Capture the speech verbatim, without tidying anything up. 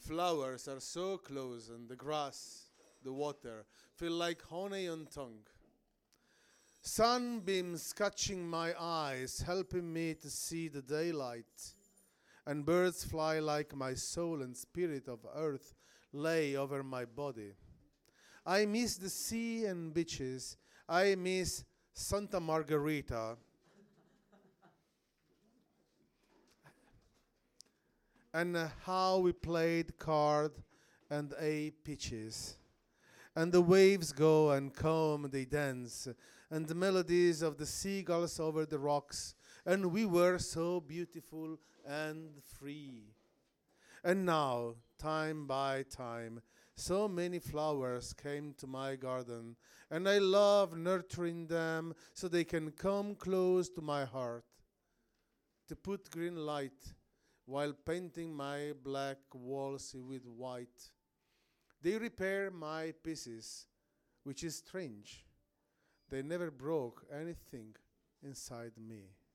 Flowers are so close, and the grass, the water, feel like honey on tongue. Sunbeams catching my eyes, helping me to see the daylight. And birds fly like my soul and spirit of earth lay over my body. I miss the sea and beaches. I miss Santa Margarita. And uh, how we played card and ate peaches. And the waves go and come, they dance, and the melodies of the seagulls over the rocks, and we were so beautiful and free. And now, time by time, so many flowers came to my garden, and I love nurturing them so they can come close to my heart, to put green light while painting my black walls with white. They repair my pieces, which is strange. They never broke anything inside me.